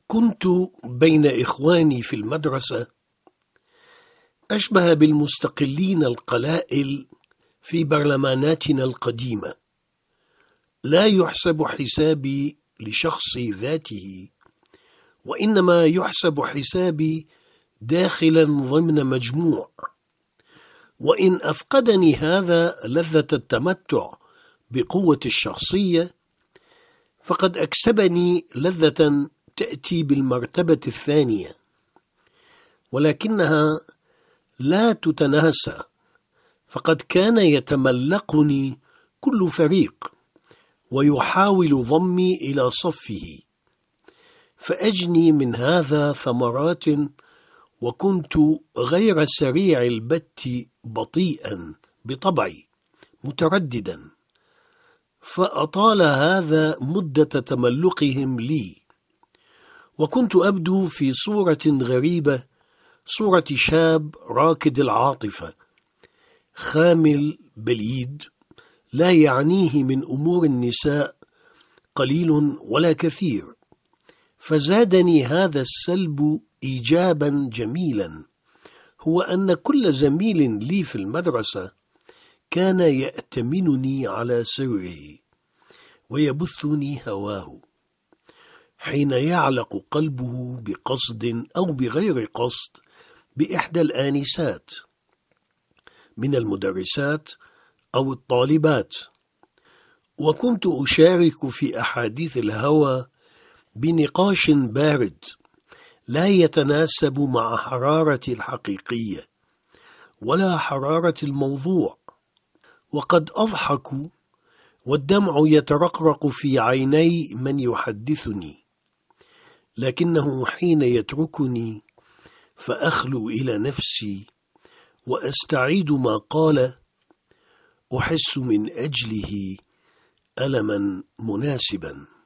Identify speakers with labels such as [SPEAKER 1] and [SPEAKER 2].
[SPEAKER 1] كنت بين إخواني في المدرسة أشبه بالمستقلين القلائل في برلماناتنا القديمة. لا يحسب حسابي لشخصي ذاته، وإنما يحسب حسابي داخلا ضمن مجموع. وإن أفقدني هذا لذة التمتع بقوة الشخصية، فقد أكسبني لذة تأتي بالمرتبة الثانية، ولكنها لا تتناسى، فقد كان يتملقني كل فريق ويحاول ضمي إلى صفه، فأجني من هذا ثمرات، وكنت غير سريع البت بطيئا بطبعي مترددا، فأطال هذا مدة تملقهم لي، وكنت أبدو في صورة غريبة، صورة شاب راكد العاطفة خامل بليد، لا يعنيه من أمور النساء قليل ولا كثير. فزادني هذا السلب إيجابا جميلا، هو أن كل زميل لي في المدرسة كان يأتمنني على سره ويبثني هواه، حين يعلق قلبه بقصد أو بغير قصد بإحدى الآنسات من المدرسات أو الطالبات. وكنت أشارك في أحاديث الهوى بنقاش بارد لا يتناسب مع حرارة الحقيقية ولا حرارة الموضوع، وقد أضحك والدمع يترقرق في عيني من يحدثني، لكنه حين يتركني فأخلو إلى نفسي وأستعيد ما قال، أحس من أجله ألما مناسبا.